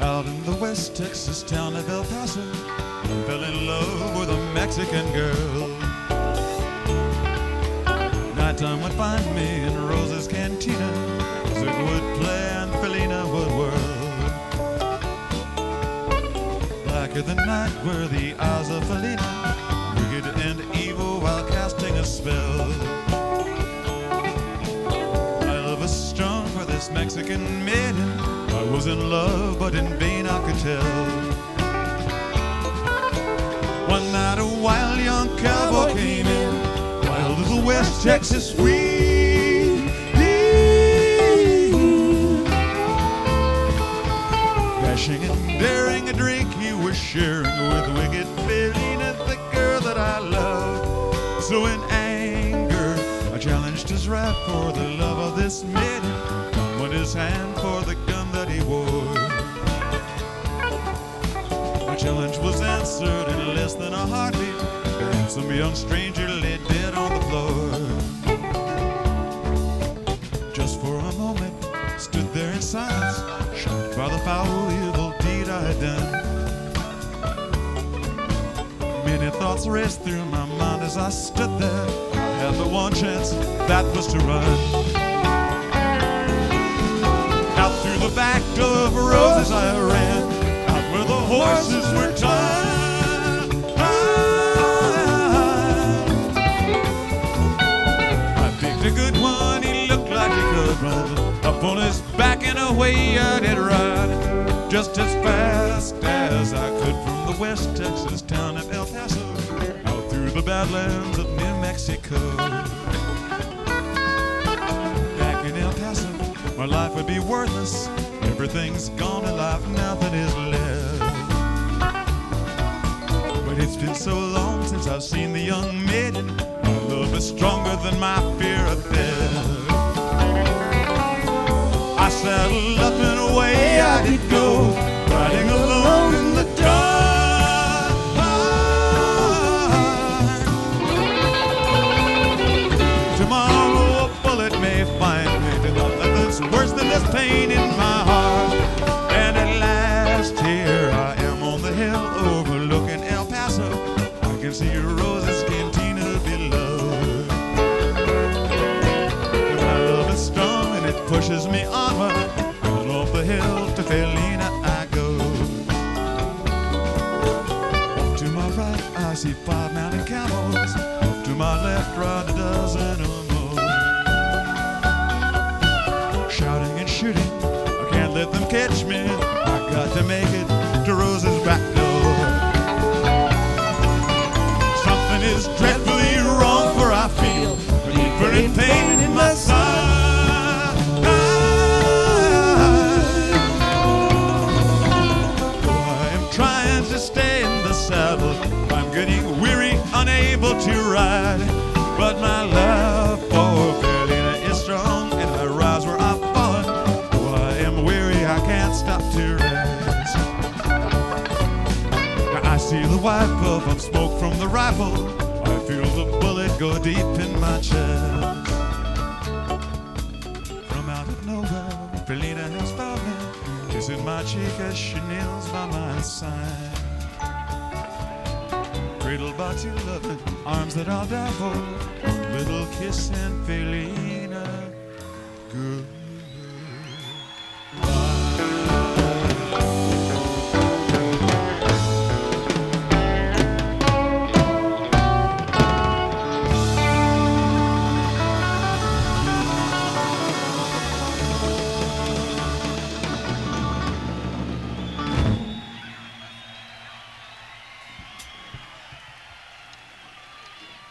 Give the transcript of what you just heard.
Out in the West Texas town of El Paso, fell in love with a Mexican girl. Nighttime would find me in Rosa's cantina, Zig would play and Felina would whirl. Blacker than night were the eyes of Felina, wicked and evil while casting a spell. My love was strong for this Mexican maiden, I was in love, but in vain I could tell. One night a wild young cowboy came in, wild as a West Texas wind. Dashing and daring a drink he was sharing with wicked Felina, the girl that I love. So in anger I challenged his wrath for the love of this maiden, won his hand for the gun that he wore. My challenge was answered in less than a heartbeat, and some young stranger lay dead on the floor. Just for a moment, stood there in silence, shocked by the foul, evil deed I had done. Many thoughts raced through my mind as I stood there. I had but one chance, that was to run. Out through the back door of Rosa's I ran, out where the horses were tied. I picked a good one, he looked like he could run. Up on his back and away I did ride, just as fast as I could from the West Texas town of El Paso, out through the badlands of New Mexico. Back in El Paso, my life would be worthless. Everything's gone in life, nothing is left. But it's been so long since I've seen the young maiden, my love is stronger than my fear of death. I saddled up and away I did go, riding alone in the dark. Tomorrow a bullet may find me, nothing's worse than this pain in my heart. And at last here I am on the hill overlooking El Paso, I can see Rosa's cantina below. My love is strong and it pushes me onward, and off the hill to Felina I go. Off to my right I see 5 mounted camels, off to my left ride a dozen or more. Shouting and shooting, I can't let them catch me, I got to make it to Rosa's back door. Something is dreadfully wrong, for I feel deeper in pain in my side. I am trying to stay in the saddle, I'm getting weary, unable to ride. But my love for Felina is strong, and I rise where I've fallen. Though I am weary, I can't stop to rest. Now I see the white puff of smoke from the rifle, I feel the bullet go deep in my chest. From out of nowhere, Felina has found me, kissing my cheek as she kneels by my side. Cradled by 2 loving arms that I'll die for, one little kiss and Felina